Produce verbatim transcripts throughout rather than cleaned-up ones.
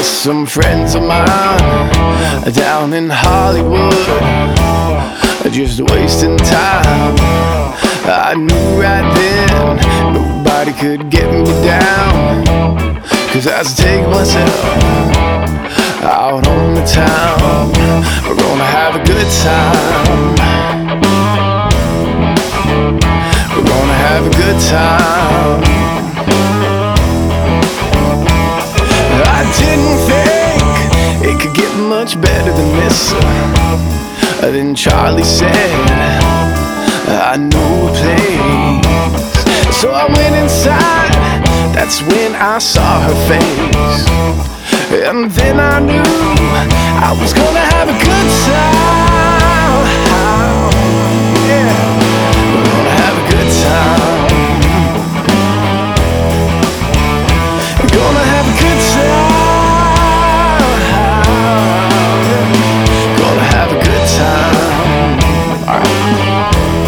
with some friends of mine down in Hollywood, just wasting time. I knew right then nobody could get me down, 'cause I was taking myself out on the town. We're gonna have a good time. We're gonna have a good time. I didn't think it could get much better than this. Then Charlie said, I know a place. So I went inside, that's when I saw her face. And then I knew I was gonna have a good time. Yeah, we're gonna have a good time. We're gonna have a good time. Gonna have a good time. All right.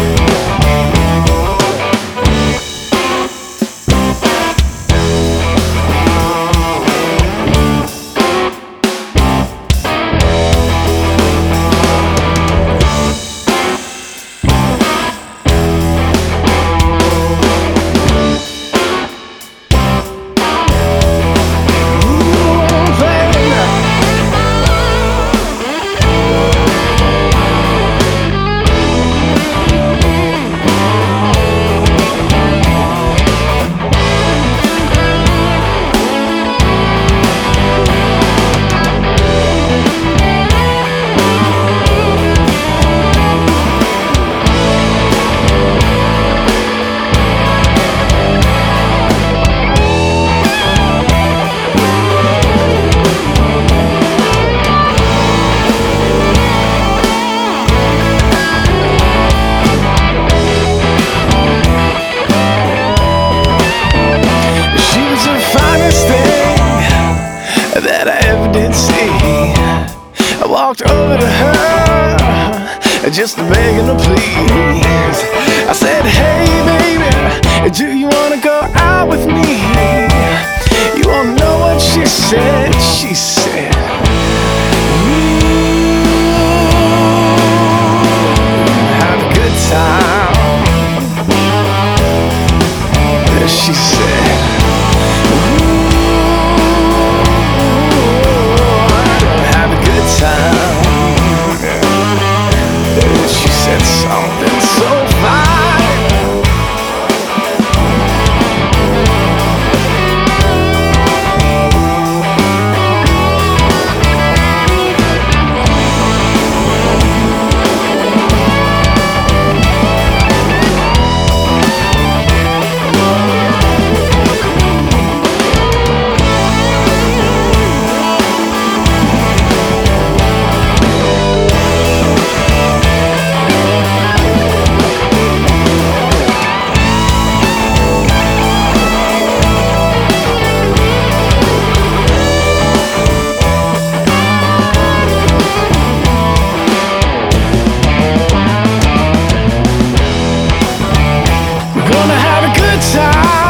That I ever did see. I walked over to her, just begging her please. I said, hey baby, do you wanna go out with me? You wanna know what she said? She said, have a good time. She said, she said something so fine. Gonna have a good time.